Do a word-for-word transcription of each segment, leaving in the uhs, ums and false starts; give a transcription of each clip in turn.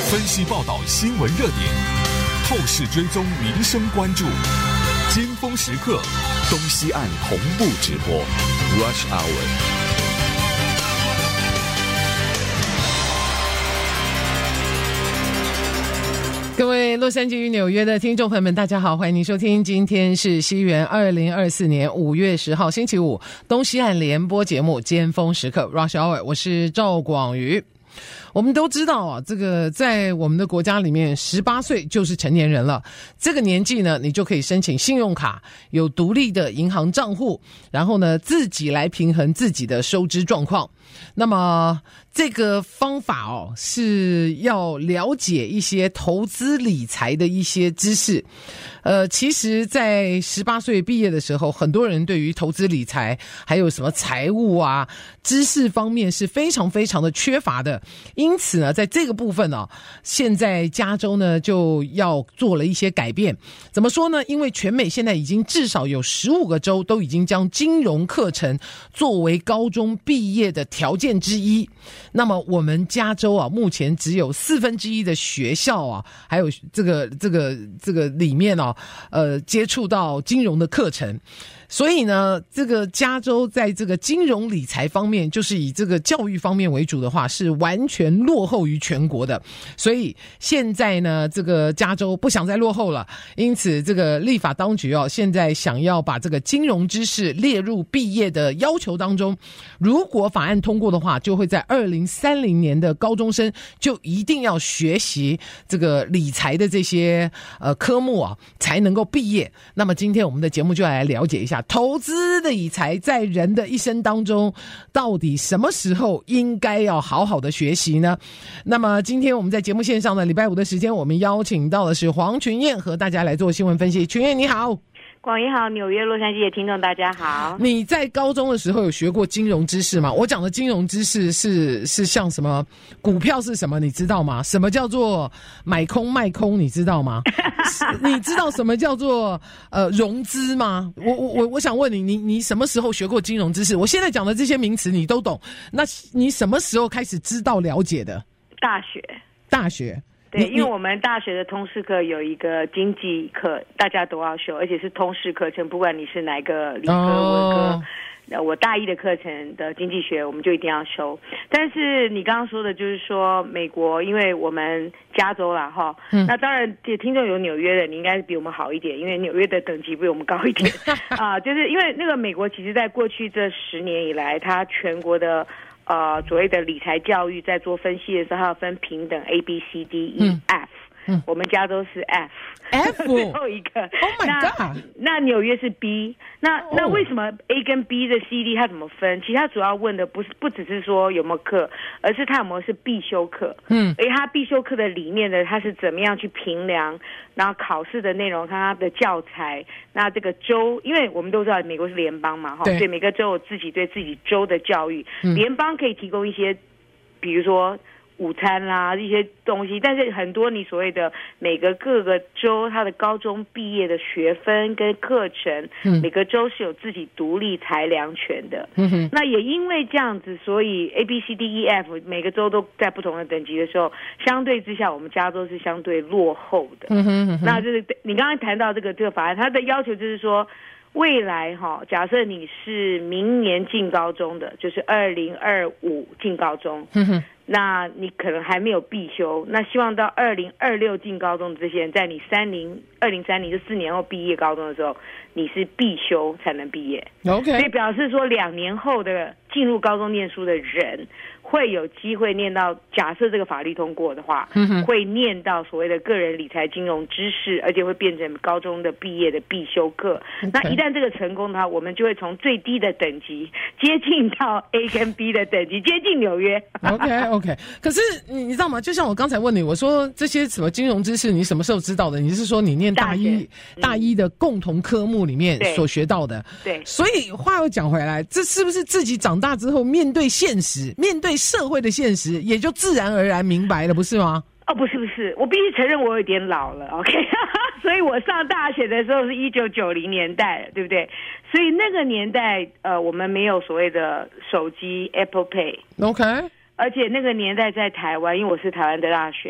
分析报道新闻热点，透视追踪民生关注，尖峰时刻，东西岸同步直播 Rush Hour。 各位洛杉矶与纽约的听众朋友们，大家好，欢迎您收听，今天是西元二零二四年五月十号星期五，东西岸联播节目尖峰时刻 Rush Hour， 我是赵广瑜。我们都知道啊，这个在我们的国家里面，十八岁就是成年人了。这个年纪呢，你就可以申请信用卡，有独立的银行账户，然后呢，自己来平衡自己的收支状况。那么这个方法哦，是要了解一些投资理财的一些知识。呃，其实在十八岁毕业的时候，很多人对于投资理财还有什么财务啊知识方面是非常非常的缺乏的。因此呢，在这个部分呢、啊，现在加州呢就要做了一些改变。怎么说呢？因为全美现在已经至少有十五个州都已经将金融课程作为高中毕业的条件之一。那么我们加州啊，目前只有四分之一的学校啊，还有这个这个这个里面啊，呃，接触到金融的课程。所以呢，这个加州在这个金融理财方面，就是以这个教育方面为主的话，是完全落后于全国的。所以现在呢，这个加州不想再落后了，因此这个立法当局哦，现在想要把这个金融知识列入毕业的要求当中。如果法案通过的话，就会在二零三零年的高中生就一定要学习这个理财的这些呃科目啊，才能够毕业。那么今天我们的节目就来了解一下。投资理财在人的一生当中，到底什么时候应该要好好的学习呢？那么今天我们在节目线上的礼拜五的时间，我们邀请到的是黄群燕和大家来做新闻分析。群燕你好。 广义好，纽约、洛杉矶的听众大家好。 你在高中的时候有学过金融知识吗？我讲的金融知识是是像什么？股票是什么？你知道吗？什么叫做买空卖空？你知道吗？你知道什么叫做呃融资吗？我我我我想问你，你你什么时候学过金融知识？我现在讲的这些名词你都懂，那你什么时候开始知道了解的？ 大学。 大学。 对，因为我们大学的通识课有一个经济课，大家都要修，而且是通识课程，不管你是哪个理科、文科。哦，我大一的课程的经济学我们就一定要修。但是你刚刚说的就是说美国，因为我们加州啦哈、嗯，那当然听众有纽约的，你应该比我们好一点，因为纽约的等级比我们高一点啊。就是因为那个美国其实在过去这十年以来，它全国的呃所谓的理财教育在做分析的时候，它要分平等 A B C D E F、嗯、我们加州是 F F 最后一个 Oh my God 那, 那纽约是 B 那、oh. 那为什么 A 跟 B 的 C D 它怎么分？其实它主要问的不是不只是说有没有课，而是它有没有是必修课。嗯，而它必修课的里面的它是怎么样去评量，然后考试的内容，看它的教材，那这个州，因为我们都知道美国是联邦嘛，哈，所以每个州有自己对自己州的教育，嗯、联邦可以提供一些，比如说午餐啦一些东西，但是很多你所谓的每个各个州它的高中毕业的学分跟课程、嗯、每个州是有自己独立裁量权的、嗯、哼，那也因为这样子，所以 A B C D E F 每个州都在不同的等级的时候，相对之下我们加州是相对落后的、嗯哼嗯哼，那就是你刚刚谈到这个这个法案，它的要求就是说未来哈，假设你是明年进高中的，就是二零二五进高中，嗯哼，那你可能还没有必修，那希望到二零二六进高中的这些人，在你三零二零三零就四年后毕业高中的时候，你是必修才能毕业。OK， 所以表示说两年后的进入高中念书的人会有机会念到，假设这个法律通过的话、嗯、会念到所谓的个人理财金融知识，而且会变成高中的毕业的必修课、okay. 那一旦这个成功的话，我们就会从最低的等级接近到 A 跟 B 的等级，接近纽约。 OK OK， 可是你你知道吗，就像我刚才问你，我说这些什么金融知识你什么时候知道的？你是说你念大一大, 大一的共同科目里面所学到的？ 对, 对，所以话又讲回来，这是不是自己长大之后面对现实，面对社会的现实，也就自然而然明白了，不是吗？ 哦，不是不是，我必须承认我有点老了 ，OK， 所以我上大学的时候是一九九零年代，对不对？所以那个年代，呃，我们没有所谓的手机 Apple Pay，OK， 而且那个年代在台湾，因为我是台湾的大学，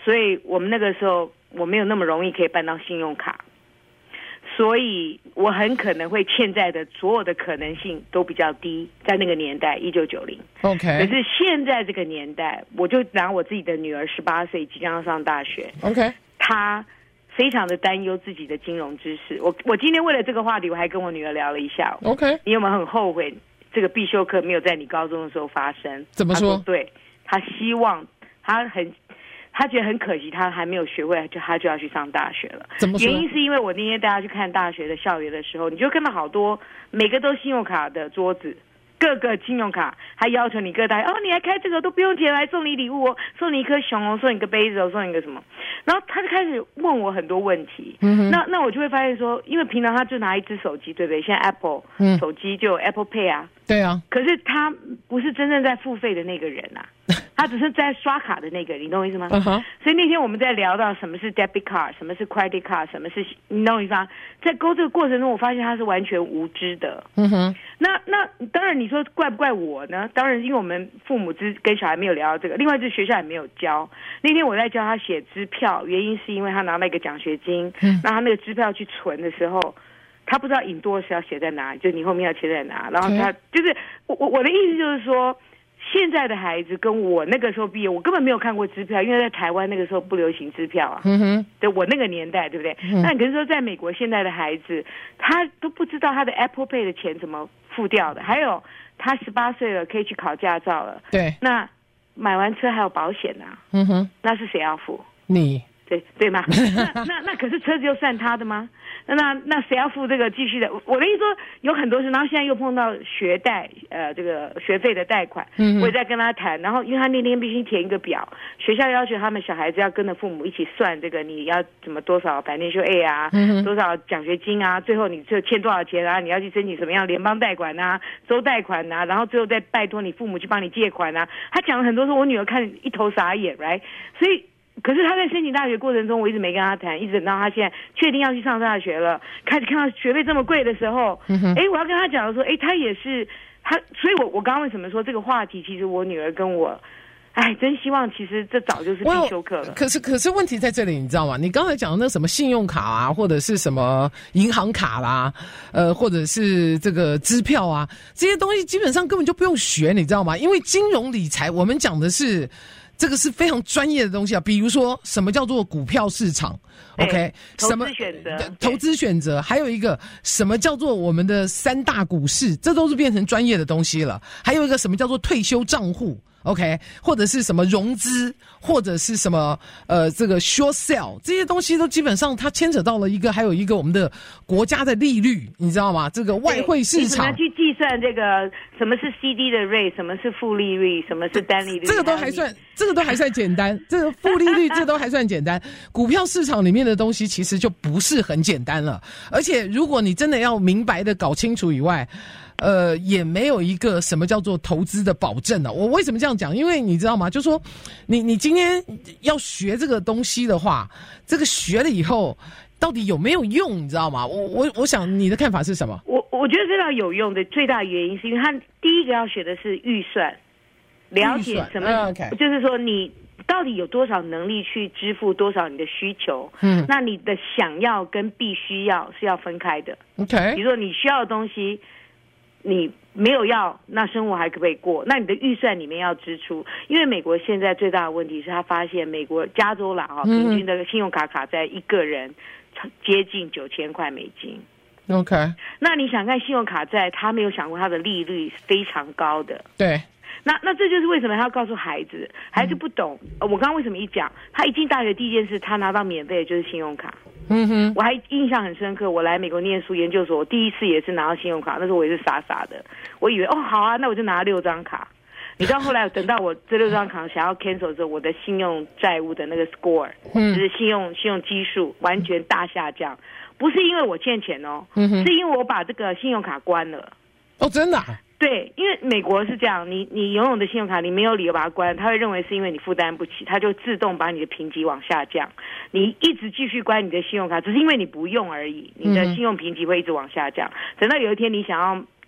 所以我们那个时候我没有那么容易可以办到信用卡，所以我很可能会欠债的所有的可能性都比较低，在那个年代一九九零 OK， 可是现在这个年代，我就拿我自己的女儿十八岁即将要上大学 OK， 她非常的担忧自己的金融知识。我我今天为了这个话题，我还跟我女儿聊了一下。 OK， 你有没有很后悔这个必修课没有在你高中的时候发生？ 怎么说？ 她说对，她希望，她很，她觉得很可惜，她还没有学会，就她就要去上大学了。 怎么说？ 原因是因为我那天带她去看大学的校园的时候，你就看到好多每个都信用卡的桌子。各个信用卡还要求你各大哦，你还开这个都不用钱，来送你礼物哦，送你一颗熊哦，送你个杯子哦，送你个什么，然后他就开始问我很多问题。嗯，那那我就会发现说，因为平常他就拿一只手机，对不对？现在 Apple、嗯、手机就有 Apple Pay 啊， 对啊。 可是他不是真正在付费的那个人啊，他只是在刷卡的那个，你懂我意思吗？嗯哼。所以那天我们在聊到什么是 debit card， 什么是 credit card， 什么是，你懂我意思吗？在沟这个过程中，我发现他是完全无知的。嗯哼。那那当然你说怪不怪我呢？当然因为我们父母之跟小孩没有聊到这个，另外就是学校也没有教。那天我在教他写支票，原因是因为他拿到一个奖学金，嗯，那他那个支票去存的时候，他不知道 endorse 要写在哪，就你后面要写在哪，然后他就是我我我的意思就是说，现在的孩子跟我那个时候毕业，我根本没有看过支票，因为在台湾那个时候不流行支票啊。嗯哼，对我那个年代，对不对？嗯，那你可是说在美国现在的孩子，他都不知道他的 Apple Pay 的钱怎么付掉的，还有他十八岁了可以去考驾照了。 对， 那买完车还有保险啊。嗯哼，那是谁要付？ 你。 对对吗？那那那可是车子又算他的吗？那那谁要付这个继续的？我的意思说有很多事，然后现在又碰到学贷，呃，这个学费的贷款，嗯，我也在跟他谈。然后因为他那天必须填一个表，学校要求他们小孩子要跟着父母一起算这个，你要怎么多少financial aid啊，嗯，多少奖学金啊，最后你就欠多少钱啊？你要去申请什么样联邦贷款啊、州贷款啊，然后最后再拜托你父母去帮你借款啊。他讲了很多，说我女儿看一头傻眼 ，right？ 所以。可是他在申请大学过程中，我一直没跟他谈，一直等到他现在确定要去上大学了，开始看到学费这么贵的时候，哎、嗯，我要跟他讲说，哎，他也是他，所以我我刚刚为什么说这个话题，其实我女儿跟我，哎，真希望其实这早就是必修课了。 可是可是问题在这里，你知道吗？你刚才讲的那什么信用卡啊，或者是什么银行卡啦，呃，或者是这个支票啊，这些东西基本上根本就不用学，你知道吗？因为金融理财，我们讲的是。这个是非常专业的东西啊，比如说什么叫做股票市场 ，OK， 什么投资选择， 投资选择，还有一个什么叫做我们的三大股市，这都是变成专业的东西了。还有一个什么叫做退休账户 ，OK， 或者是什么融资，或者是什么呃这个 short sell， 这些东西都基本上它牵扯到了一个，还有一个我们的国家的利率，你知道吗？这个外汇市场， 你怎么去计算这个什么是 C D 的 rate， 什么是负利率，什么是单利率， 这个都还算。这个都还算简单，这个负利率这都还算简单。股票市场里面的东西其实就不是很简单了，而且如果你真的要明白的搞清楚以外，呃，也没有一个什么叫做投资的保证呢。我为什么这样讲？因为你知道吗？就说你你今天要学这个东西的话，这个学了以后到底有没有用？你知道吗？我我我想你的看法是什么？ 我我觉得非常有用的最大原因是因为他第一个要学的是预算。了解什么、嗯 okay. 就是说你到底有多少能力去支付多少你的需求，嗯，那你的想要跟必须要是要分开的 OK， 比如说你需要的东西你没有要，那生活还可不可以过？那你的预算里面要支出，因为美国现在最大的问题是他发现美国加州啦哈，平均的信用卡卡在一个人接近九千块美金 OK， 那你想看信用卡债，他没有想过它的利率是非常高的， 对， 那那这就是为什么他要告诉孩子，孩子不懂。呃、我刚刚为什么一讲，他一进大学第一件事，他拿到免费的就是信用卡。嗯哼，我还印象很深刻。我来美国念书研究所，我第一次也是拿到信用卡，那时候我也是傻傻的，我以为哦好啊，那我就拿六张卡。你知道后来等到我这六张卡想要 cancel 的时候，我的信用债务的那个 score，嗯，就是信用信用基数完全大下降，不是因为我欠钱哦，嗯哼，是因为我把这个信用卡关了。 哦，真的、啊？ 对，因为美国是这样，你你拥有的信用卡，你没有理由把它关，他会认为是因为你负担不起，他就自动把你的评级往下降。你一直继续关你的信用卡，只是因为你不用而已，你的信用评级会一直往下降。等到有一天你想要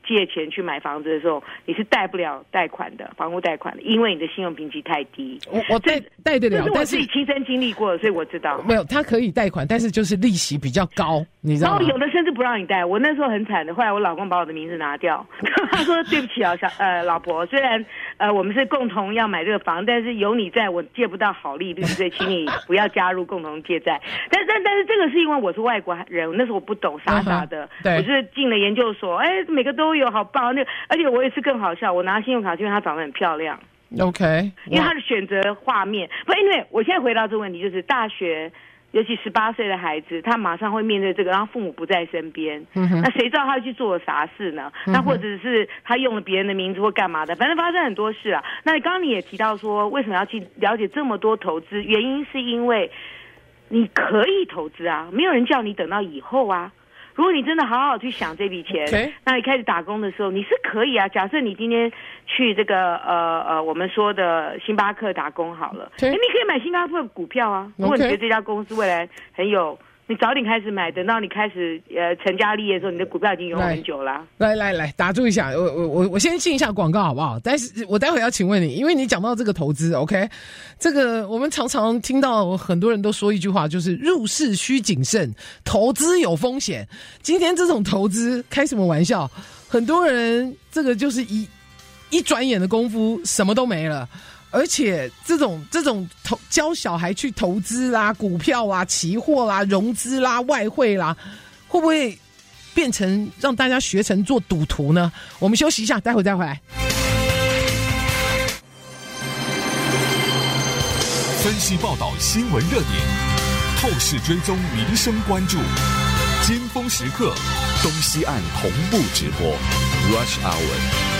借钱去买房子的时候，你是贷不了贷款的，房屋贷款的，因为你的信用评级太低。 我我贷贷得了， 但是我自己亲身经历过，所以我知道。 没有，他可以贷款，但是就是利息比较高，你知道吗？ 然后有的甚至不让你贷，我那时候很惨的，后来我老公把我的名字拿掉，他说对不起啊，小呃老婆，虽然呃我们是共同要买这个房，但是有你在我借不到好利率，所以请你不要加入共同借债。但但但是这个是因为我是外国人，那时候我不懂，傻傻的， 嗯、 我是进了研究所，哎，每个都有，好棒。那而且我也是更好笑，我拿信用卡，因为她长得很漂亮。 OK， 因为她的选择画面，不，因为我现在回到这个问题，就是大学。尤其十八岁的孩子，他马上会面对这个，然后父母不在身边，嗯、那谁知道他去做了啥事呢？嗯、那或者是他用了别人的名字或干嘛的，反正发生很多事啊。那刚刚你也提到说，为什么要去了解这么多投资？原因是因为你可以投资啊，没有人叫你等到以后啊。如果你真的好好去想这笔钱， okay. 那你开始打工的时候，你是可以啊。假设你今天去这个呃呃我们说的星巴克打工好了， okay. 你可以买星巴克的股票啊。如果你觉得这家公司未来很有，你早点开始买，等到你开始呃成家立业的时候，你的股票已经拥有很久了。 来来来，打住一下，我我我我先进一下广告好不好？但是我待会要请问你，因为你讲到这个投资 ，OK， 这个我们常常听到很多人都说一句话，就是入市需谨慎，投资有风险。今天这种投资开什么玩笑？很多人这个就是一一转眼的功夫，什么都没了。而且这种这种投教小孩去投资啦、股票啊、期货啦、融资啦、外汇啦，会不会变成让大家学成做赌徒呢？我们休息一下，待会再回来。 分析报道新闻热点，透视追踪民生关注，尖峰时刻，东西岸同步直播 Rush Hour。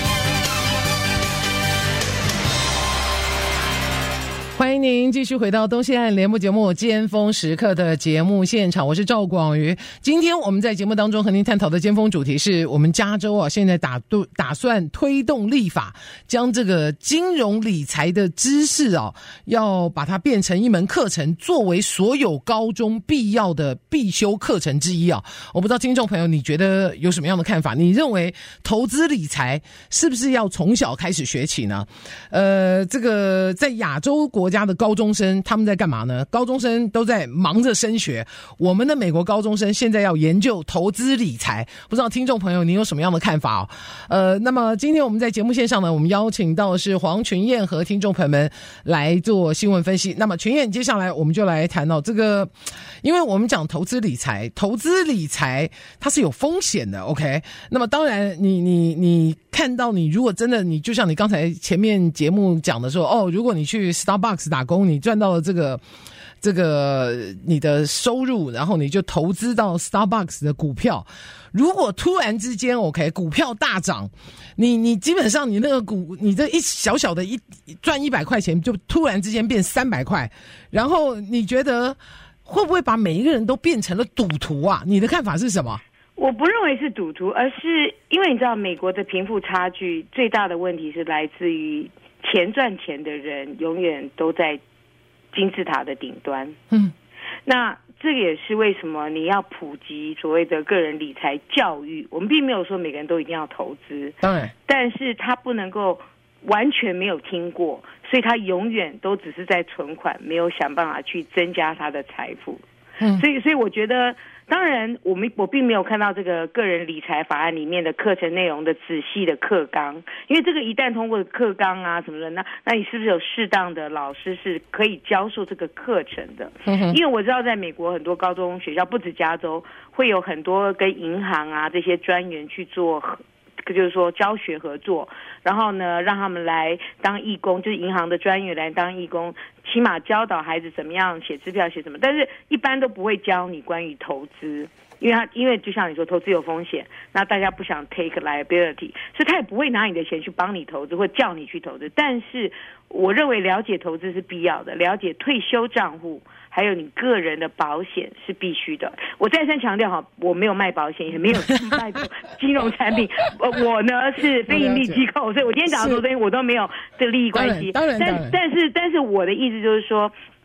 欢迎您继续回到东西岸联播节目尖峰时刻的节目现场，我是赵广瑜。今天我们在节目当中和您探讨的尖峰主题是我们加州啊，现在打打算推动立法，将这个金融理财的知识啊，要把它变成一门课程，作为所有高中必要的必修课程之一啊。我不知道听众朋友你觉得有什么样的看法？你认为投资理财是不是要从小开始学起呢？呃，这个在亚洲国家的高中生他们在干嘛呢？高中生都在忙着升学，我们的美国高中生现在要研究投资理财，不知道听众朋友你有什么样的看法哦？呃，那么今天我们在节目线上呢，我们邀请到的是黄群燕和听众朋友们来做新闻分析。那么群燕，接下来我们就来谈到这个，因为我们讲投资理财，投资理财它是有风险的 ，OK？ 那么当然你，你你你看到你如果真的你就像你刚才前面节目讲的说，哦，如果你去 Starbucks打工，你赚到了这个这个你的收入，然后你就投资到 Starbucks 的股票。如果突然之间 OK 股票大涨，你你基本上你那个股，你这一小小的一赚一百块钱，就突然之间变三百块，然后你觉得会不会把每一个人都变成了赌徒啊？你的看法是什么？ 我不认为是赌徒，而是因为你知道美国的贫富差距最大的问题是来自于钱赚钱的人永远都在金字塔的顶端。嗯，那这个也是为什么你要普及所谓的个人理财教育。我们并没有说每个人都一定要投资， 当然， 但是他不能够完全没有听过，所以他永远都只是在存款，没有想办法去增加他的财富。嗯，所以所以我觉得，当然我们我并没有看到这个个人理财法案里面的课程内容的仔细的课纲，因为这个一旦通过课纲啊什么的，那那你是不是有适当的老师是可以教授这个课程的？嗯，因为我知道在美国很多高中学校，不止加州，会有很多跟银行啊这些专员去做就是说教学合作，然后呢让他们来当义工，就是银行的专员来当义工，起码教导孩子怎么样写支票写什么，但是一般都不会教你关于投资，因为他因为就像你说投资有风险，那大家不想 take liability， 所以他也不会拿你的钱去帮你投资或叫你去投资。但是我认为了解投资是必要的，了解退休账户还有你个人的保险是必须的。我再三强调哈，我没有卖保险，也没有卖金融产品。我呢是非盈利机构，所以我今天讲的所有东西我都没有这个利益关系。 当然，当然， 但但是但是我的意思就是说，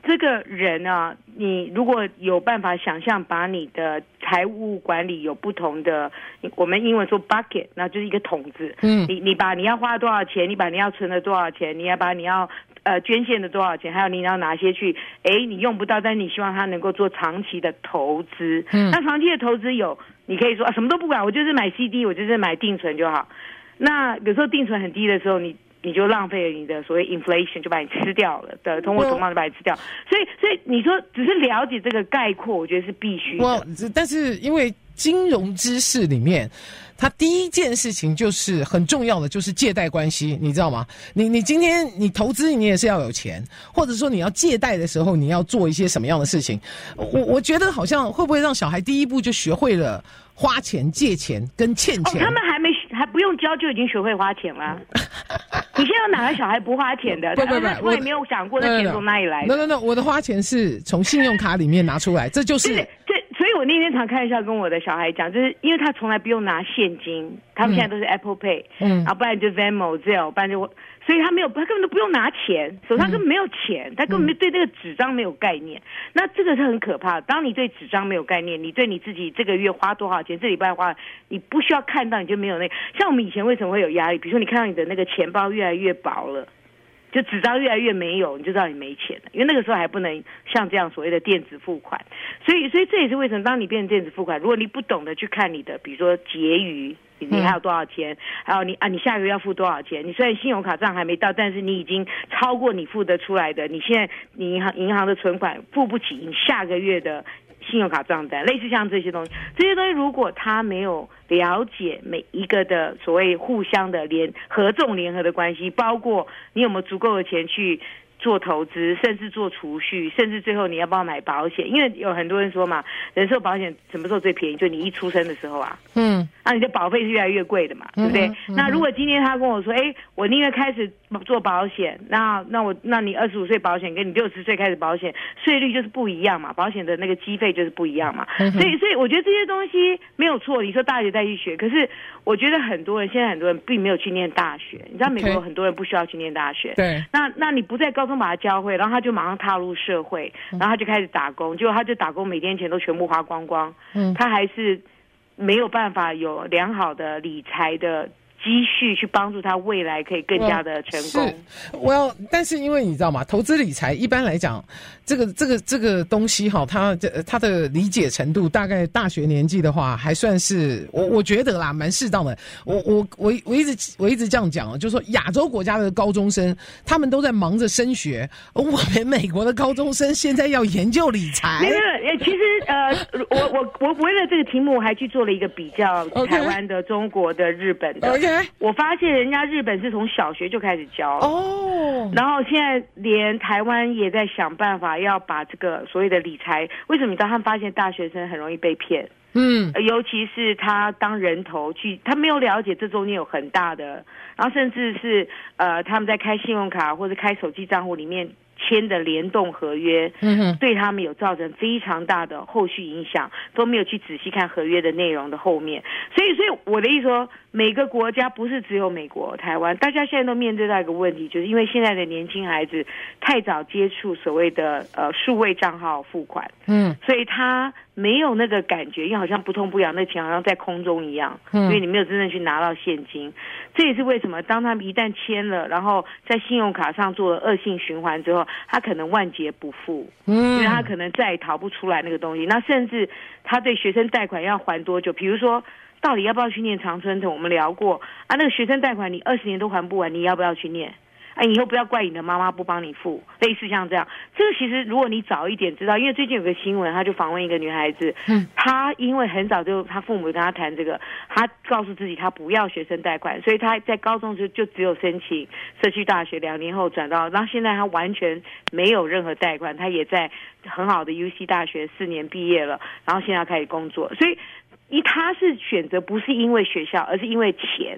这个人啊，你如果有办法想象把你的财务管理有不同的，我们英文说 bucket， 那就是一个桶子。嗯，你你把你要花多少钱，你把你要存的多少钱，你要把你要呃捐献的多少钱，还有你要哪些去，哎，你用不到，但你希望它能够做长期的投资。嗯，那长期的投资有，你可以说、啊、什么都不管，我就是买 C D， 我就是买定存就好。那有时候定存很低的时候，你你就浪费了你的所谓 inflation， 就把你吃掉了的通货膨胀就把你吃掉。所以所以你说只是了解这个概括，我觉得是必须的。 我但是因为金融知识里面，它第一件事情就是很重要的，就是借贷关系，你知道吗？你你今天你投资，你也是要有钱，或者说你要借贷的时候，你要做一些什么样的事情？我我觉得好像会不会让小孩第一步就学会了花钱、借钱跟欠钱？ 哦，他们还没还不用教就已经学会花钱了。你现在有哪个小孩不花钱的？ 不不不， 我也没有想过那钱从哪里来的。 那那那，我的花钱是从信用卡里面拿出来，这就是。 对，所以我那天常开玩笑跟我的小孩讲，就是因为他从来不用拿现金，他们现在都是 Apple Pay， 嗯，然后不然就 Venmo、Zelle， 不然就，所以他没有，他根本都不用拿钱，手上根本没有钱，他根本对这个纸张没有概念。那这个是很可怕的。当你对纸张没有概念，你对你自己这个月花多少钱，这礼拜花，你不需要看到，你就没有那个。像我们以前为什么会有压力？比如说你看到你的那个钱包越来越薄了。就纸张越来越没有，你就知道你没钱了，因为那个时候还不能像这样所谓的电子付款，所以所以这也是为什么当你变成电子付款，如果你不懂得去看你的，比如说结余，你还有多少钱，还有你啊，你下个月要付多少钱？你虽然信用卡账还没到，但是你已经超过你付得出来的，你现在你银行银行的存款付不起你下个月的信用卡账单，类似像这些东西，这些东西如果他没有了解每一个的所谓互相的联合纵联合的关系，包括你有没有足够的钱去做投资，甚至做储蓄，甚至最后你要不要买保险？因为有很多人说嘛，人寿保险什么时候最便宜？就你一出生的时候啊，嗯，那、啊、你的保费是越来越贵的嘛，对不对？嗯嗯、那如果今天他跟我说，哎，我宁愿开始做保险，那那我那你二十五岁保险跟你六十岁开始保险，税率就是不一样嘛，保险的那个基费就是不一样嘛，嗯、所以所以我觉得这些东西没有错。你说大学再去学，可是我觉得很多人现在很多人并没有去念大学，你知道美国有很多人不需要去念大学， 对， 那那你不在高中把他教会，然后他就马上踏入社会，然后他就开始打工，结果他就打工每天钱都全部花光光，嗯，他还是没有办法有良好的理财的积蓄去帮助他未来可以更加的成功。 我要，但是因为你知道吗？投资理财一般来讲，这个这个这个东西哈，它它的理解程度，大概大学年纪的话，还算是我我觉得啦，蛮适当的。我我我我一直我一直这样讲，就是说亚洲国家的高中生，他们都在忙着升学，而我们美国的高中生现在要研究理财。 没有，其实呃，我我我为了这个题目，我还去做了一个比较， okay. 台湾的、中国的、日本的。 Okay. 我发现人家日本是从小学就开始教了哦， 然后现在连台湾也在想办法要把这个所谓的理财，为什么你知道他们发现大学生很容易被骗？嗯，尤其是他当人头去，他没有了解这中间有很大的，然后甚至是呃他们在开信用卡或者开手机账户里面签的联动合约，嗯哼，对他们有造成非常大的后续影响，都没有去仔细看合约的内容的后面。所以，所以我的意思说，每个国家不是只有美国、台湾，大家现在都面对到一个问题，就是因为现在的年轻孩子太早接触所谓的呃数位账号付款，嗯，所以他没有那个感觉，因为好像不痛不痒，那钱好像在空中一样，嗯，因为你没有真正去拿到现金。这也是为什么当他们一旦签了，然后在信用卡上做了恶性循环之后，他可能万劫不复，嗯，因为他可能再也逃不出来那个东西。那甚至他对学生贷款要还多久？比如说，到底要不要去念常春藤？我们聊过啊，那个学生贷款你二十年都还不完，你要不要去念？哎，以后不要怪你的妈妈不帮你付，类似像这样。这个其实如果你早一点知道，因为最近有个新闻，他就访问一个女孩子，嗯，她因为很早就她父母跟她谈这个，她告诉自己她不要学生贷款，所以她在高中就就只有申请社区大学，两年后转到，然后现在她完全没有任何贷款，她也在很好的 U C 大学四年毕业了，然后现在要开始工作，所以一她是选择不是因为学校，而是因为钱。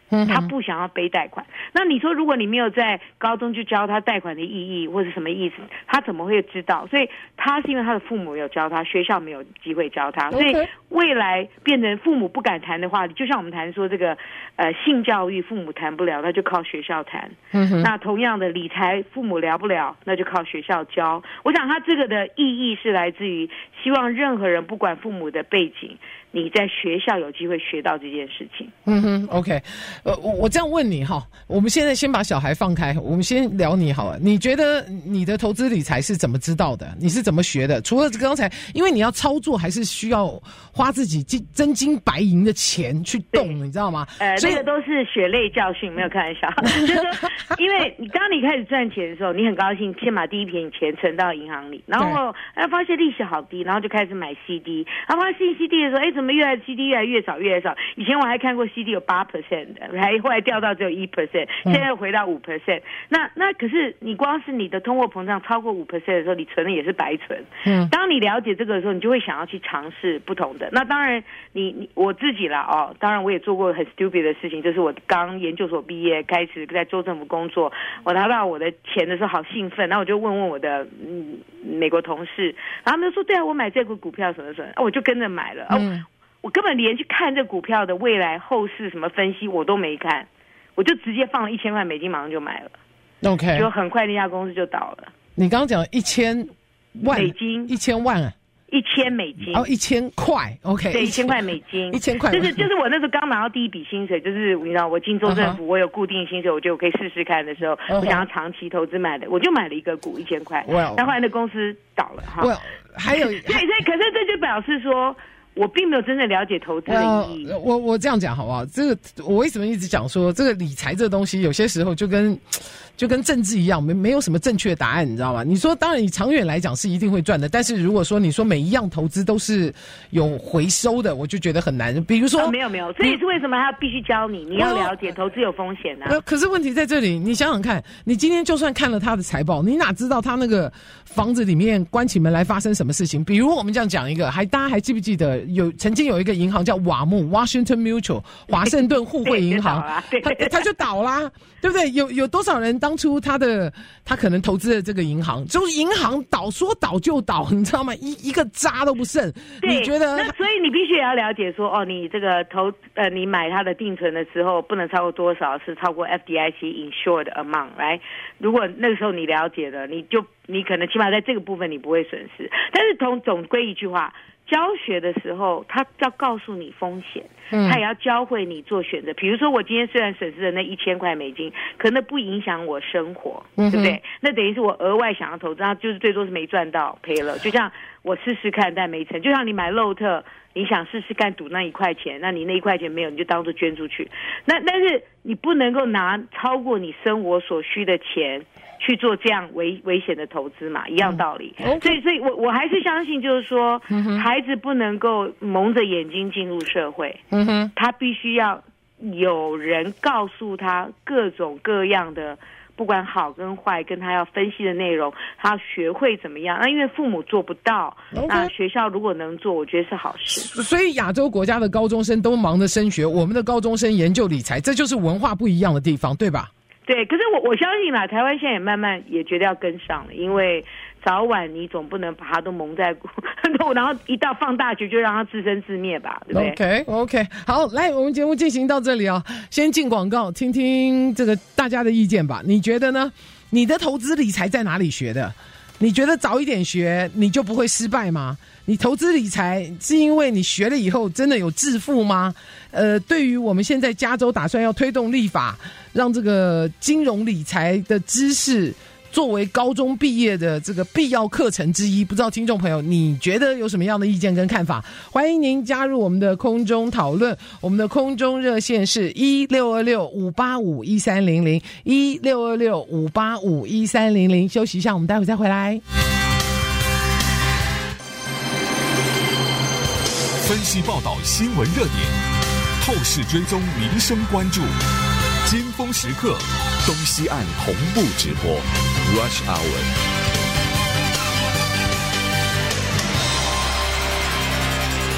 他不想要背贷款。那你说如果你没有在高中就教他贷款的意义或者什么意思，他怎么会知道？所以他是因为他的父母有教他，学校没有机会教他，所以未来变成父母不敢谈的话，就像我们谈说这个呃性教育，父母谈不了，那就靠学校谈。嗯、那同样的理财，父母聊不了，那就靠学校教。我想他这个的意义是来自于希望任何人不管父母的背景，你在学校有机会学到这件事情。 嗯哼 ，OK， 呃，我我这样问你哈，我们现在先把小孩放开，我们先聊你好了。你觉得你的投资理财是怎么知道的？你是怎么学的？除了刚才，因为你要操作，还是需要花自己真金白银的钱去动，你知道吗？ 呃，这个都是血泪教训，没有开玩笑。就是说，因为你当你开始赚钱的时候，你很高兴，先把第一笔钱存到银行里，然后哎发现利息好低，然后就开始买 C D， 然后发现 C D 的时候，哎怎么越来 C D 越来越少越来越少？以前我还看过 C D 有八 percent 的，还后来掉到只有一 percent， 现在又回到五 percent。那那可是你光是你的通货膨胀超过五 percent 的时候，你存的也是白存。嗯，当你了解这个的时候，你就会想要去尝试不同的。那当然你，你我自己啦哦，当然我也做过很 stupid 的事情，就是我刚研究所毕业，开始在州政府工作，我拿到我的钱的时候好兴奋，然后我就问问我的嗯美国同事，然后他们就说对啊，我买这股股票什么什么，我就跟着买了。嗯，我根本连去看这股票的未来后市什么分析我都没看，我就直接放了一千块美金，马上就买了。OK， 就很快那家公司就倒了。 你刚刚讲一千万美金， 一千万啊。 一千美金哦，一千块 ，OK， 对，一千块美金， 一千块， 就是就是我那时候刚拿到第一笔薪水，就是你知道我进州政府， uh-huh. 我有固定薪水，我觉得我可以试试看的时候， uh-huh. 我想要长期投资买的，我就买了一个股一千块，但后来那公司倒了哈。 Well, 还有， 对，所以可是这就表示说，我并没有真正了解投资的意义。 呃、我我这样讲好不好？这个我为什么一直讲说，这个理财这个东西，有些时候就跟。就跟政治一样，没没有什么正确答案，你知道吗？你说当然你长远来讲是一定会赚的，但是如果说你说每一样投资都是有回收的，我就觉得很难。比如说、 哦、没有没有，所以是为什么他必须教你，你要了解投资有风险啊。 可是问题在这里，你想想看，你今天就算看了他的财报，你哪知道他那个房子里面关起门来发生什么事情？比如我们这样讲一个，还大家还记不记得有曾经有一个银行叫瓦木 Washington Mutual 华盛顿互惠银行，他他就倒啦，对不对？有有多少人当初他的他可能投资的这个银行，就是银行倒，说倒就倒，你知道吗？一一个渣都不剩。你觉得？ 那所以你必须也要了解说，哦，你这个投呃，你买它的定存的时候，不能超过多少是超过 F D I C insured amount， 来，如果那个时候你了解了，你就你可能起码在这个部分你不会损失。但是总总归一句话。教学的时候，他要告诉你风险，他也要教会你做选择。比如说，我今天虽然损失了那一千块美金，可能不影响我生活，对不对？那等于是我额外想要投资，他就是最多是没赚到赔了。就像我试试看，但没成。就像你买洛特，你想试试看赌那一块钱，那你那一块钱没有，你就当做捐出去。那但是你不能够拿超过你生活所需的钱。去做这样危危险的投资嘛，一样道理。嗯、所以，所以我我还是相信，就是说，嗯、孩子不能够蒙着眼睛进入社会，嗯哼，他必须要有人告诉他各种各样的，不管好跟坏，跟他要分析的内容，他要学会怎么样。那因为父母做不到， okay. 那学校如果能做，我觉得是好事。 所以亚洲国家的高中生都忙着升学，我们的高中生研究理财，这就是文化不一样的地方，对吧？ 对，可是我我相信啦，台湾现在也慢慢也觉得要跟上了，因为早晚你总不能把它都蒙在然后一到放大学就让它自生自灭吧，对不对 ？OK OK， 好，来，我们节目进行到这里啊，先进广告，听听这个大家的意见吧。你觉得呢？你的投资理财在哪里学的？你觉得早一点学你就不会失败吗？你投资理财是因为你学了以后真的有致富吗？呃，对于我们现在加州打算要推动立法，让这个金融理财的知识作为高中毕业的这个必要课程之一，不知道听众朋友你觉得有什么样的意见跟看法？欢迎您加入我们的空中讨论，我们的空中热线是一六二六五八五一三零零一六二六五八五一三零零。休息一下，我们待会再回来。 分析报道新闻热点，透视追踪民生关注，尖峰时刻东西岸同步直播 Rush Hour。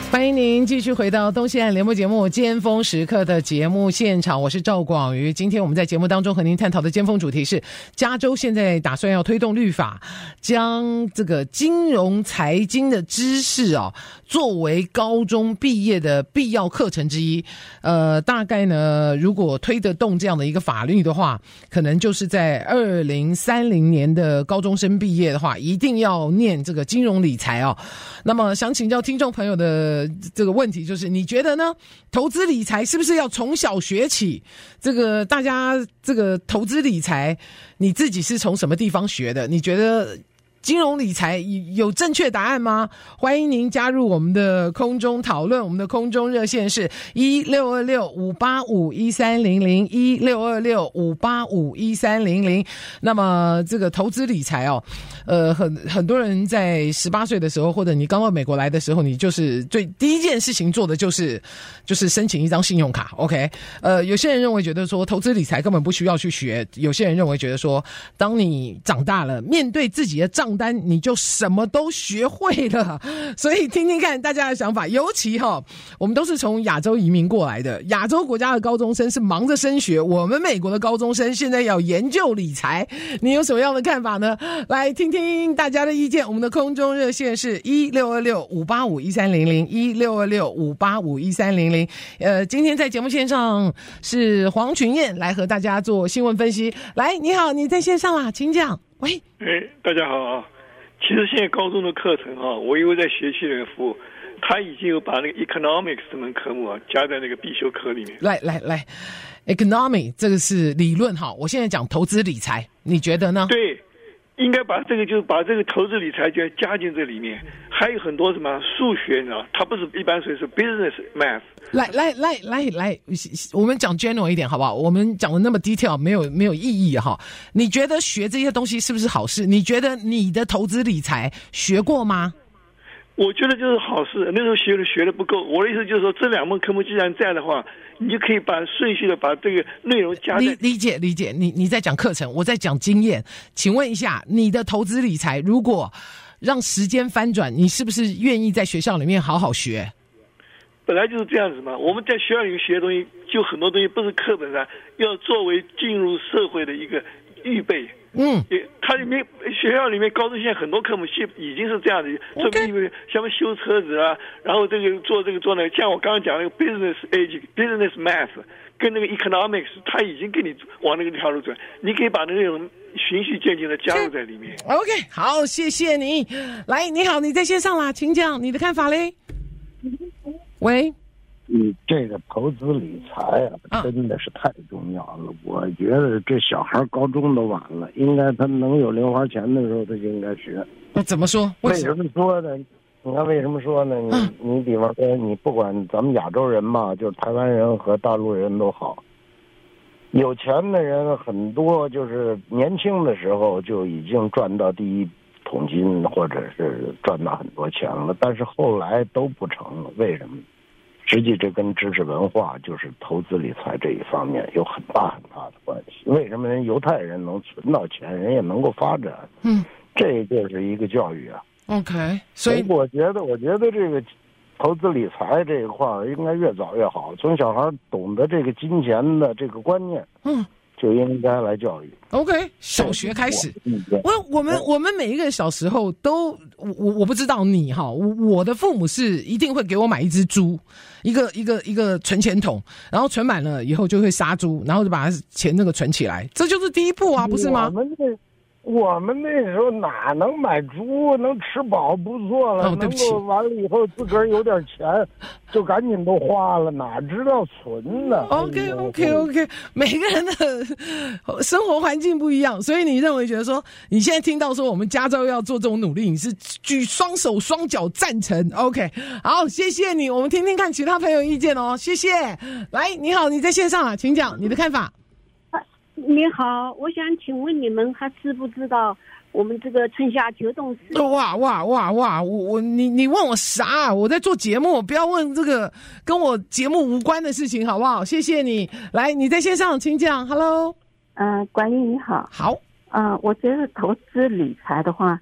欢迎您继续回到东西岸联播节目尖峰时刻的节目现场，我是赵广瑜。今天我们在节目当中和您探讨的尖峰主题是加州现在打算要推动律法，将这个金融财经的知识啊作为高中毕业的必要课程之一。呃，大概呢，如果推得动这样的一个法律的话，可能就是在二零三零年的高中生毕业的话，一定要念这个金融理财哦。那么想请教听众朋友的这个问题就是，你觉得呢？投资理财是不是要从小学起？这个大家这个投资理财，你自己是从什么地方学的？你觉得金融理财有正确答案吗？欢迎您加入我们的空中讨论，我们的空中热线是一六二六五八五一三零零一六二六五八五一三零零。那么这个投资理财哦，呃，很很多人在十八岁的时候，或者你刚到美国来的时候，你就是最第一件事情做的就是就是申请一张信用卡 ，OK？ 呃，有些人认为觉得说投资理财根本不需要去学，有些人认为觉得说，当你长大了，面对自己的账单你就什么都学会了。所以听听看大家的想法，尤其哈，我们都是从亚洲移民过来的，亚洲国家的高中生是忙着升学，我们美国的高中生现在要研究理财，你有什么样的看法呢？来听听大家的意见。我们的空中热线是一六二六五八五一三零零一六二六五八五一三零零。呃，今天在节目线上是黄群燕来和大家做新闻分析。来，你好，你在线上啦，请讲。喂， 哎，大家好啊！其实现在高中的课程啊，我因为在学区里面服务，他已经有把那个 economics 这门科目啊加在那个必修课里面。 来来来 ，economic 这个是理论哈，我现在讲投资理财，你觉得呢？ 对，应该把这个就是把这个投资理财就加进这里面，还有很多什么数学呢？它不是一般说是 business math。 来来来来来，我们讲 general 一点好不好？我们讲的那么 detail 没有没有意义哈。你觉得学这些东西是不是好事？你觉得你的投资理财学过吗？ 我觉得就是好事，那时候学的学的不够。我的意思就是说，这两门科目既然在的话，你就可以把顺序的把这个内容加在。理理解理解，你你在讲课程，我在讲经验。请问一下，你的投资理财如果让时间翻转，你是不是愿意在学校里面好好学？ 本来就是这样子嘛，我们在学校里面学的东西，就很多东西不是课本上，要作为进入社会的一个预备。 嗯， 它里面学校里面高中现在很多科目系已经是这样的，这边因为像修车子啊，然后这个做这个做那个，像我刚刚讲那个 business age business math 跟那个 economics， 它已经给你往那个条路转，你可以把那种循序渐进的加入在里面。 OK， 好，谢谢你。来，你好，你在线上啦，请讲你的看法嘞。喂， 嗯，这个投资理财啊，真的是太重要了。啊、我觉得这小孩高中都晚了，应该他能有零花钱的时候，他就应该学。 那怎么说？ 为什么说呢？你看为什么说呢？你、嗯、你比方说，你不管咱们亚洲人嘛，就是台湾人和大陆人都好，有钱的人很多，就是年轻的时候就已经赚到第一桶金，或者是赚到很多钱了，但是后来都不成了。为什么？实际这跟知识文化，就是投资理财这一方面有很大很大的关系。为什么人犹太人能存到钱，人也能够发展？ 嗯， 这就是一个教育啊。 OK， 所以我觉得，我觉得这个投资理财这一块应该越早越好，从小孩懂得这个金钱的这个观念， 嗯， 就应该来教育。 OK， 小学开始。我我们我们每一个小时候都，我我不知道你哈，我的父母是一定会给我买一只猪，一个一个一个存钱筒，然后存满了以后就会杀猪，然后就把钱那个存起来，这就是第一步啊，不是吗？ 我们这我们那时候哪能买猪，能吃饱不错了， 哦、对不起， 能够完了以后自个儿有点钱，就赶紧都花了，哪知道存呢 ？OK OK OK， 每个人的生活环境不一样，所以你认为觉得说，你现在听到说我们加州要做这种努力，你是举双手双脚赞成 ？OK， 好，谢谢你，我们听听看其他朋友意见哦，谢谢。来，你好，你在线上啊，请讲你的看法。 你好，我想请问你们还知不知道我们这个春夏秋冬四？ 哇哇哇哇！我我你你问我啥？我在做节目，不要问这个跟我节目无关的事情，好不好？谢谢你。来，你在线上，请讲。Hello， 呃，管理你好。 好。 呃，我觉得投资理财的话，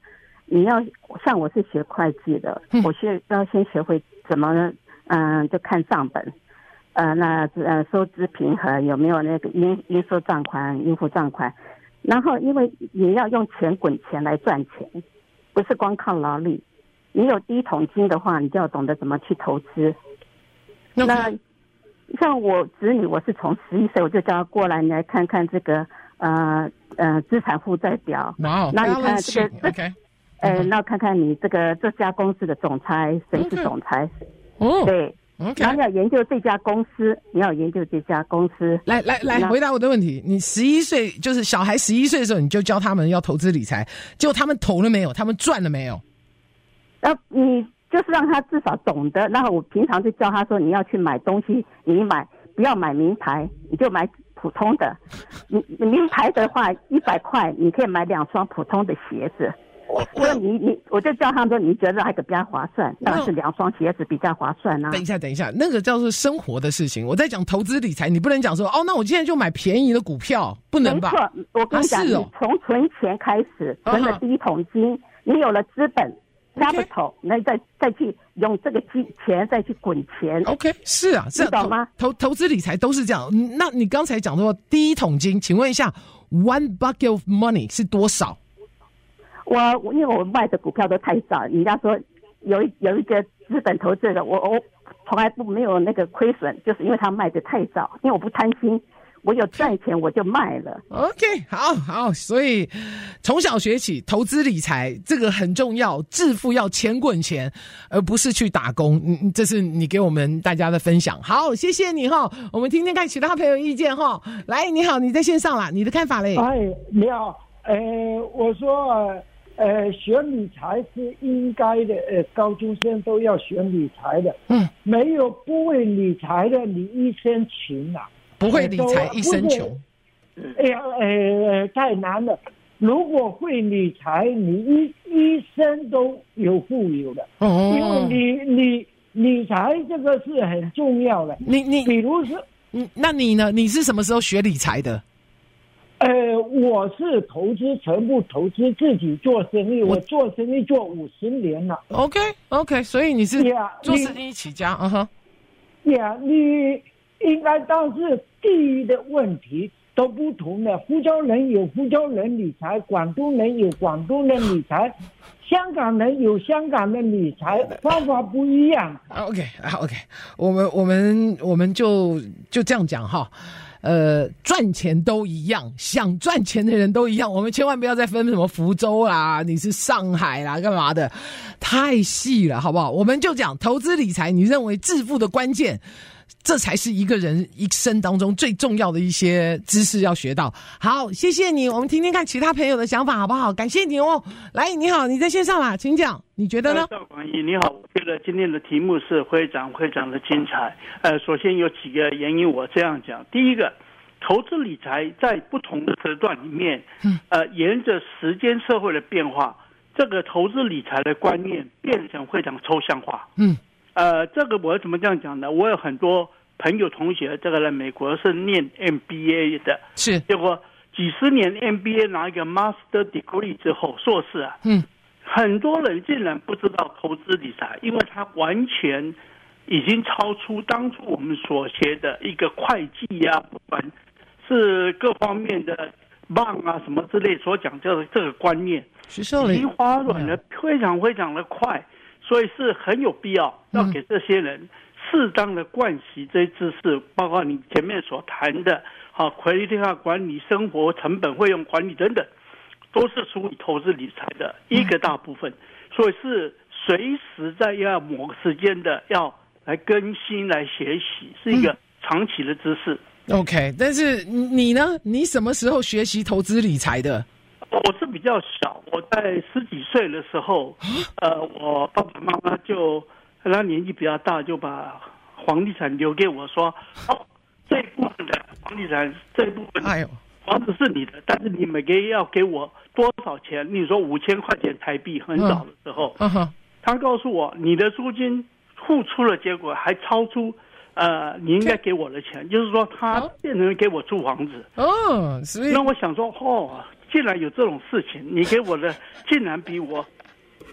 你要像我是学会计的， 嗯、 我是要先学会怎么嗯、呃，就看账本，呃，那呃收支平衡有没有那个应应收账款、应付账款，然后因为你要用钱滚钱来赚钱，不是光靠劳力。你有第一桶金的话，你就要懂得怎么去投资。Okay. 那像我子女，我是从十一岁我就叫他过来，你来看看这个呃呃资产负债表。 哇， 那你看这个 ，OK， 呃，那看看你这个这家公司的总裁谁是总裁？ 哦、okay. 对。 OK， 然后要研究这家公司，你要研究这家公司。 来来来，回答我的问题。你十一岁，就是小孩十一岁的时候，你就教他们要投资理财，结果他们投了没有？他们赚了没有？ 呃，你就是让他至少懂得。然后我平常就教他说，你要去买东西，你买不要买名牌，你就买普通的。你名牌的话，一百块你可以买两双普通的鞋子。所以你你我就叫他们说，你觉得哪一个比较划算？当然是两双鞋子比较划算啊。 等一下，等一下，那个叫做生活的事情。我在讲投资理财，你不能讲说哦，那我现在就买便宜的股票，不能吧？ 没错，我跟你讲，啊哦、你从存钱开始，存了第一桶金，啊、你有了资本 capital， 那再再去用这个钱再去滚钱。 OK， 是啊，是啊， 你懂吗？ 投投资理财都是这样。那你刚才讲说第一桶金，请问一下 ，one bucket of money 是多少？ 我因为我卖的股票都太少，人家说有有一个资本投资的，我我从来不没有那个亏损，就是因为他卖的太少，因为我不贪心，我有赚钱我就卖了。 OK， 好好，所以从小学起投资理财这个很重要，致富要钱滚钱，而不是去打工。嗯，这是你给我们大家的分享。好，谢谢你哈，我们听听看其他朋友意见哈。来，你好，你在线上啦，你的看法嘞？ 哎，你好，呃，我说。呃，学理财是应该的，呃，高中生都要学理财的。嗯，没有不会理财的，你一生穷啊！ 不会理财一生穷。 哎呀，呃，太难了。如果会理财，你一一生都有富有的。哦，因为你你理财这个是很重要的。 你你比如是， 嗯，那你呢？你是什么时候学理财的？ 呃，我是投资，全部投资，自己做生意。我, 我做生意做五十年了。 OK OK， 所以你是做生意起家，嗯哼。 呀，你应该当是地域的问题都不同的。福州人有福州人理财，广东人有广东人理财，香港人有香港的理财方法不一样。 OK OK， 我们我们我们就就这样讲哈。呃，赚钱都一样，想赚钱的人都一样，我们千万不要再分什么福州啦，你是上海啦，干嘛的，太细了，好不好？我们就讲投资理财，你认为致富的关键，这才是一个人一生当中最重要的一些知识要学到。好，谢谢你，我们听听看其他朋友的想法好不好？感谢你哦。来，你好，你在线上啦，请讲，你觉得呢？ 赵广义，你好，我觉得今天的题目是会长会长的精彩。呃，首先有几个原因，我这样讲。第一个，投资理财在不同的时段里面，呃，沿着时间社会的变化，这个投资理财的观念变成非常抽象化。嗯，呃，这个我怎么这样讲呢？我有很多朋友同学，这个在美国是念 M B A 的， 是结果几十年 M B A 拿一个 Master Degree 之后，硕士啊，嗯，很多人竟然不知道投资理财，因为他完全已经超出当初我们所学的一个会计啊，不管是各方面的棒啊什么之类所讲这个这个观念，已经滑软的非常非常的快，所以是很有必要要给这些人适当的灌习这些知识，包括你前面所谈的好quality化管理、生活成本费用管理等等，都是属于投资理财的一个大部分，所以是随时在要某个时间的要来更新来学习，是一个长期的知识。 OK， 但是你呢？你什么时候学习投资理财的？ 我是比较小，我在十几岁的时候，呃，我爸爸妈妈就他年纪比较大，就把房地产留给我说，哦，这一部分的房地产这一部分，哎呦，房子是你的，但是你每个月要给我多少钱？你说五千块钱台币，很早的时候，嗯嗯、他告诉我，你的租金付出了，结果还超出。呃，你应该给我的钱，就是说他变成给我租房子。哦，所以那我想说，哦，既然有这种事情，你给我的竟然比我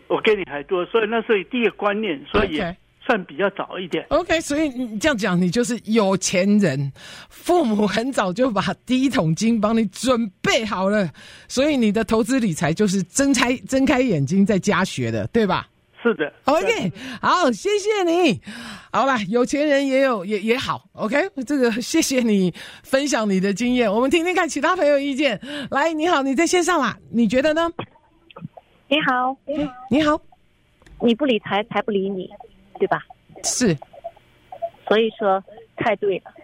我给你还多，所以那是第一个观念，所以也算比较早一点。 OK， 所以你这样讲，你就是有钱人，父母很早就把第一桶金帮你准备好了，所以你的投资理财就是睁开睁开眼睛在家学的，对吧？ 是的 ，OK， 好，谢谢你。好了，有钱人也有也也好 ，OK， 这个谢谢你分享你的经验，我们听听看其他朋友意见。来，你好，你在线上啦，你觉得呢？ 你好， 嗯、你好， 你不理财，财不理你，对吧？ 是， 所以说太对了。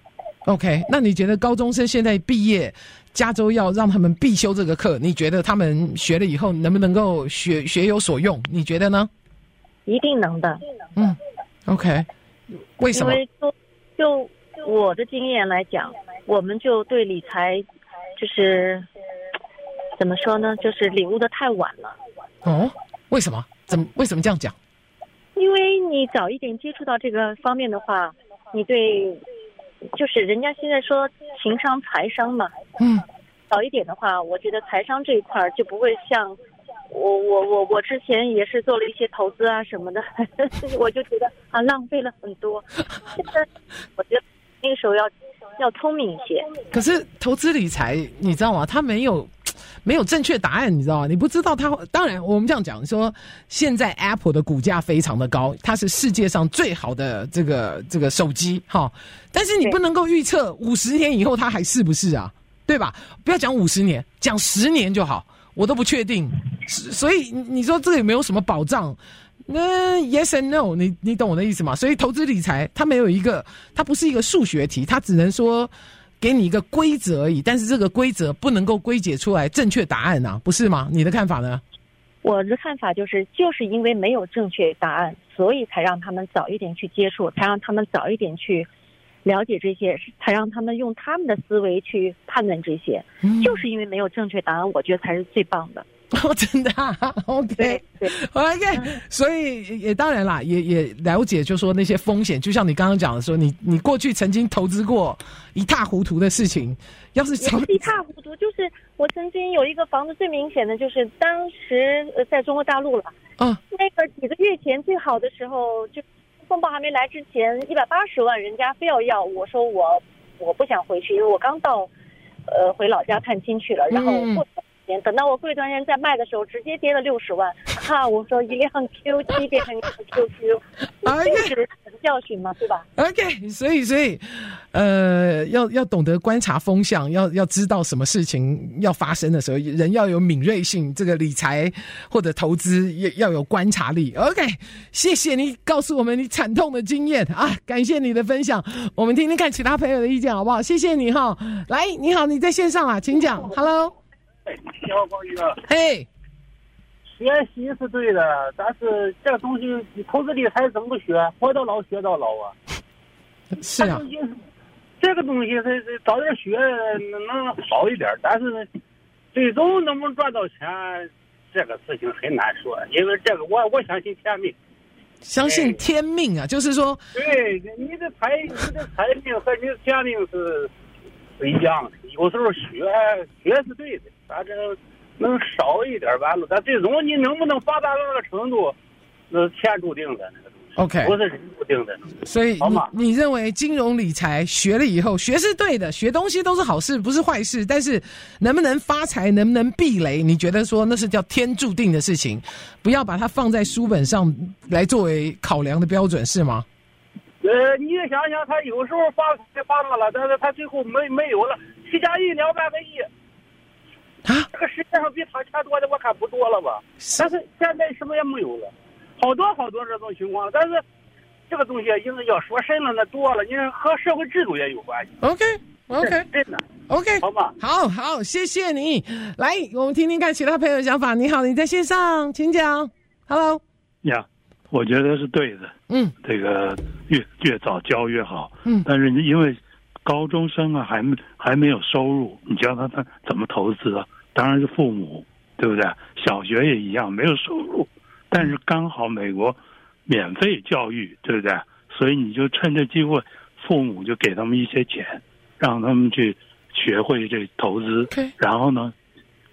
OK， 那你觉得高中生现在毕业？加州要让他们必修这个课，你觉得他们学了以后能不能够学学有所用？你觉得呢？ 一定能的。 嗯 ，OK， 为什么？ 因为就就我的经验来讲，我们就对理财就是怎么说呢？就是领悟的太晚了。 哦，为什么？怎么为什么这样讲？ 因为你早一点接触到这个方面的话，你对。就是人家现在说情商财商嘛， 嗯， 早一点的话，我觉得财商这一块就不会像我我我我之前也是做了一些投资啊什么的，我就觉得啊浪费了很多。现在我觉得那个时候要要聪明一些。 可是投资理财，你知道吗？它没有。没有正确答案，你知道吗？你不知道它。当然，我们这样讲说，现在 Apple 的股价非常的高，它是世界上最好的这个这个手机哈。但是你不能够预测五十年以后它还是不是啊，对吧？不要讲五十年，讲十年就好，我都不确定。所以你说这个有没有什么保障？那 yes and no， 你你懂我的意思吗？所以投资理财它没有一个，它不是一个数学题，它只能说。给你一个规则而已，但是这个规则不能够归结出来正确答案啊，不是吗？你的看法呢？ 我的看法就是，就是因为没有正确答案，所以才让他们早一点去接触，才让他们早一点去了解这些，才让他们用他们的思维去判断这些。嗯、就是因为没有正确答案，我觉得才是最棒的。 哦，真的啊 ，OK， 对对 ，OK，、嗯、所以也当然啦，也也了解，就说那些风险，就像你刚刚讲的说，你你过去曾经投资过一塌糊涂的事情，要是也是一塌糊涂，就是我曾经有一个房子，最明显的就是当时呃在中国大陆了， 嗯， 那个几个月前最好的时候，就风暴还没来之前，一百八十万，人家非要要，我说我我不想回去，因为我刚到呃回老家探亲去了，然后我不。嗯等到我过一段时间再卖的时候，直接跌了六十万，哈！我说一辆 Q 七变成一辆 Q Q， 这是教训嘛，对吧 ？OK， 所以所以，呃，要要懂得观察风向，要要知道什么事情要发生的时候，人要有敏锐性。这个理财或者投资也要有观察力。OK， 谢谢你告诉我们你惨痛的经验啊！感谢你的分享，我们听听看其他朋友的意见好不好？谢谢你哈。来，你好，你在线上啊，请讲。Hello。 你好，光宇啊！ 嘿， 学习是对的，但是这个东西投资理财怎么学？活到老学到老啊！ 是啊， 这个东西是早点学能好一点，但是最终能不能赚到钱，这个事情很难说。因为这个我我相信天命， 相信天命啊，就是说， 对你的财你的财命和你的天命是是一样的。有时候学学是对的。反正能少一点完了，但最终你能不能发达到那个程度，那天注定的那个东西 ，OK， 不是人注定的。 所以你你认为金融理财学了以后，学是对的，学东西都是好事，不是坏事。但是能不能发财，能不能避雷，你觉得说那是叫天注定的事情，不要把它放在书本上来作为考量的标准，是吗？ 呃，你想想，他有时候发发达了，但是他最后没没有了，七加一两万个亿。 啊， 这个世界上比他钱多的我看不多了吧？但是现在什么也没有了，好多好多这种情况。但是这个东西因为要说深了，那多了，你和社会制度也有关系。 OK OK， 真的 OK， 好吧， 好好，谢谢你。来，我们听听看其他朋友的想法。你好，你在线上，请讲。Hello， 呀，我觉得是对的。 嗯， 这个越越早教越好。 嗯， 但是因为高中生啊，还没还没有收入，你教他他怎么投资啊？当然是父母，对不对？小学也一样，没有收入，但是刚好美国免费教育，对不对？所以你就趁这机会，父母就给他们一些钱，让他们去学会这投资， okay. 然后呢，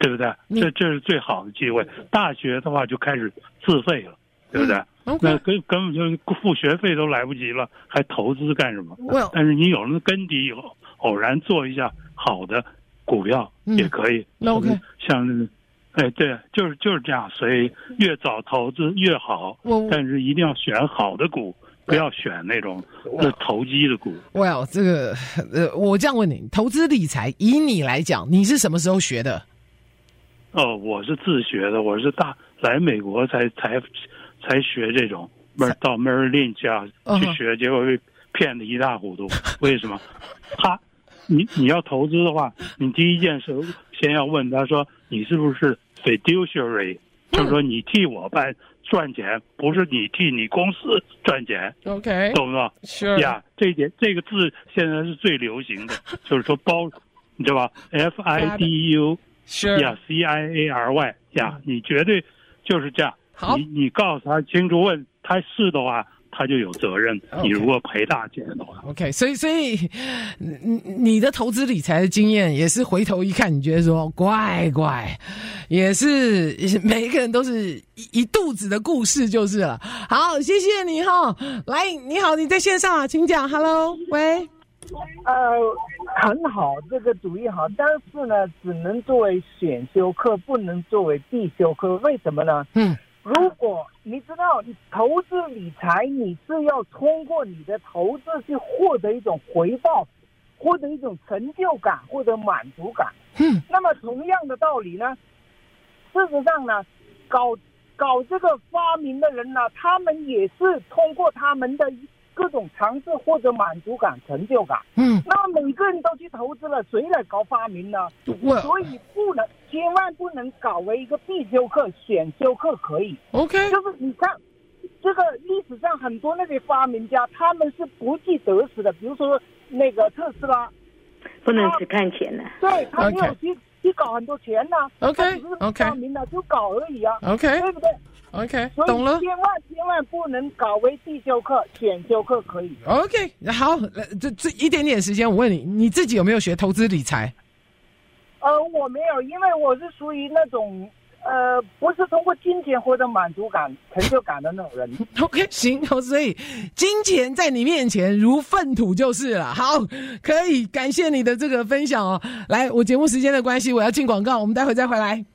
对不对？这这是最好的机会。大学的话就开始自费了，对不对？嗯、那根根本就付学费都来不及了，还投资干什么？ Well, 但是你有了根底以后，偶然做一下好的股票也可以。 那 OK， 像那个。哎，对，就是就是这样，所以越早投资越好，但是一定要选好的股，不要选那种那投机的股。 Well， 这个呃，我这样问你，投资理财以你来讲，你是什么时候学的？ 哦，我是自学的，我是大来美国才才才学这种，到 Merrill Lynch 啊去学，结果被骗得一塌糊涂。为什么？他，你你要投资的话，你第一件事先要问他说，你是不是 fiduciary， 就是说你替我办赚钱，不是你替你公司赚钱。 OK， 懂不懂？ 是呀，这一点这个字现在是最流行的，就是说包，你知道吧 ？F I D U 是呀 ，C I A R Y 呀，你绝对就是这样。 好， 你你告诉他清楚，问他是的话，他就有责任。Okay. 你如果赔大钱的话 ，OK， 所以所以你你的投资理财的经验也是回头一看，你觉得说怪怪，也是每一个人都是一一肚子的故事就是了。好，谢谢你哈。来，你好，你在线上啊，请讲。Hello， 喂。 呃，很好，这个主意好，但是呢，只能作为选修课，不能作为必修课。为什么呢？嗯。如果你知道你投资理财，你是要通过你的投资去获得一种回报，获得一种成就感或者满足感。嗯，那么同样的道理呢，事实上呢，搞搞这个发明的人呢，他们也是通过他们的各种尝试或者满足感、成就感。嗯，那么每个人都去投资了，谁来搞发明呢？所以不能。千万不能搞为一个必修课，选修课可以。OK， 就是你看，这个历史上很多那些发明家，他们是不计得失的。比如说那个特斯拉， 不能只看钱呢。 对，他没有去、okay. 去搞很多钱呢、啊。 OK， 只是发明了就搞而已啊。 OK， 对不对 ？OK， 懂了。所以千万千万不能搞为必修课，选修课可以。 OK， 好，这这一点点时间，我问你，你自己有没有学投资理财？ 呃，我没有，因为我是属于那种呃，不是通过金钱获得满足感、成就感的那种人。 OK， 行，所以金钱在你面前如粪土就是了。好，可以感谢你的这个分享哦。来，我节目时间的关系，我要进广告，我们待会再回来。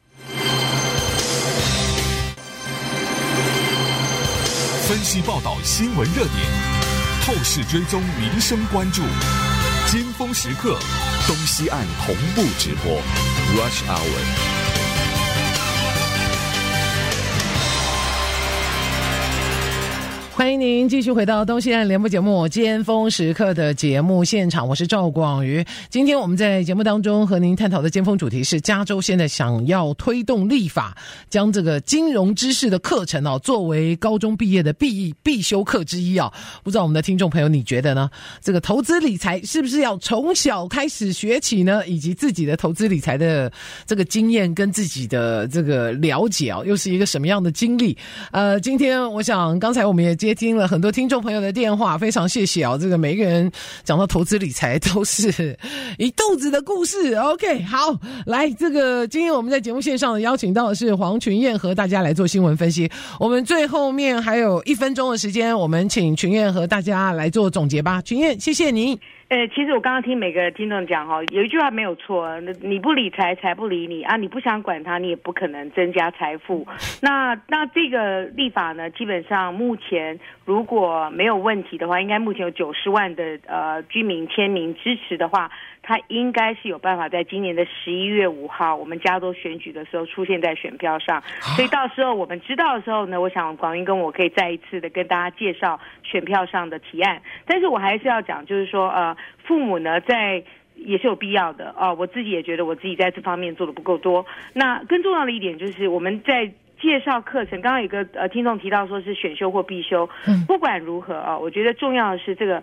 分析报道新闻热点，透视追踪民生关注。尖峰时刻，东西岸同步直播 Rush Hour。 欢迎您继续回到东西岸联播节目尖峰时刻的节目现场，我是赵广瑜。今天我们在节目当中和您探讨的尖峰主题是加州现在想要推动立法，将这个金融知识的课程哦作为高中毕业的必必修课之一啊。不知道我们的听众朋友你觉得呢？这个投资理财是不是要从小开始学起呢？以及自己的投资理财的这个经验跟自己的这个了解哦，又是一个什么样的经历？呃，今天我想刚才我们也接听了很多听众朋友的电话，非常谢谢哦。这个每一个人讲到投资理财都是一肚子的故事。OK， 好，来，这个今天我们在节目线上邀请到的是黄群燕和大家来做新闻分析。我们最后面还有一分钟的时间，我们请群燕和大家来做总结吧。群燕，谢谢您。 呃，其实我刚刚听每个听众讲哈，有一句话没有错，你不理财，财不理你啊！你不想管它，你也不可能增加财富。那那这个立法呢，基本上目前如果没有问题的话，应该目前有九十万的呃居民签名支持的话，它应该是有办法在今年的十一月五号我们加州选举的时候出现在选票上。所以到时候我们知道的时候呢，我想广英跟我可以再一次的跟大家介绍选票上的提案。但是我还是要讲，就是说呃。父母呢，在也是有必要的哦。我自己也觉得我自己在这方面做的不够多。那更重要的一点就是我们在介绍课程，刚刚有个呃听众提到说是选修或必修，不管如何啊，我觉得重要的是这个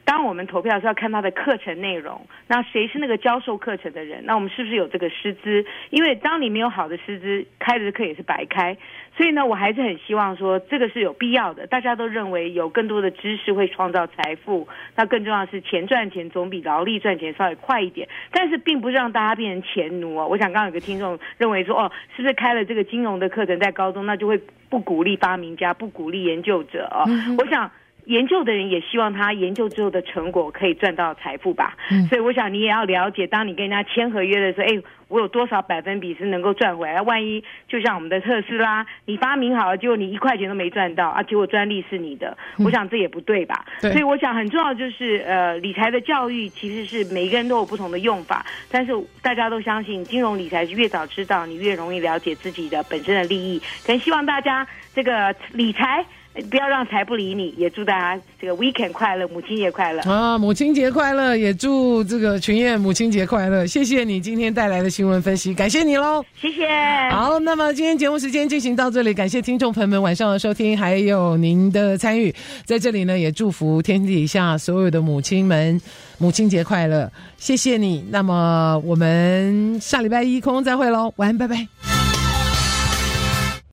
当我们投票是要看他的课程内容，那谁是那个教授课程的人，那我们是不是有这个师资？因为当你没有好的师资，开的课也是白开。所以呢，我还是很希望说这个是有必要的。大家都认为有更多的知识会创造财富，那更重要的是钱赚钱总比劳力赚钱稍微快一点，但是并不是让大家变成钱奴哦。我想刚刚有个听众认为说，哦，是不是开了这个金融的课程在高中，那就会不鼓励发明家，不鼓励研究者哦？嗯、我想。研究的人也希望他研究之后的成果可以赚到财富吧，嗯、所以我想你也要了解，当你跟人家签合约的时候，哎，我有多少百分比是能够赚回来？万一就像我们的特斯拉，你发明好了，结果你一块钱都没赚到啊，结果专利是你的，嗯、我想这也不对吧？对，所以我想很重要就是呃，理财的教育其实是每个人都有不同的用法，但是大家都相信金融理财是越早知道，你越容易了解自己的本身的利益。跟希望大家这个理财。不要让财不理你，也祝大家这个 weekend 快乐，母亲节快乐啊！母亲节快乐，也祝这个群燕母亲节快乐。谢谢你今天带来的新闻分析，感谢你喽， 谢谢。 好，那么今天节目时间进行到这里，感谢听众朋友们晚上的收听，还有您的参与。在这里呢，也祝福天底下所有的母亲们母亲节快乐，谢谢你。那么我们下礼拜一空中再会喽，晚安，拜拜。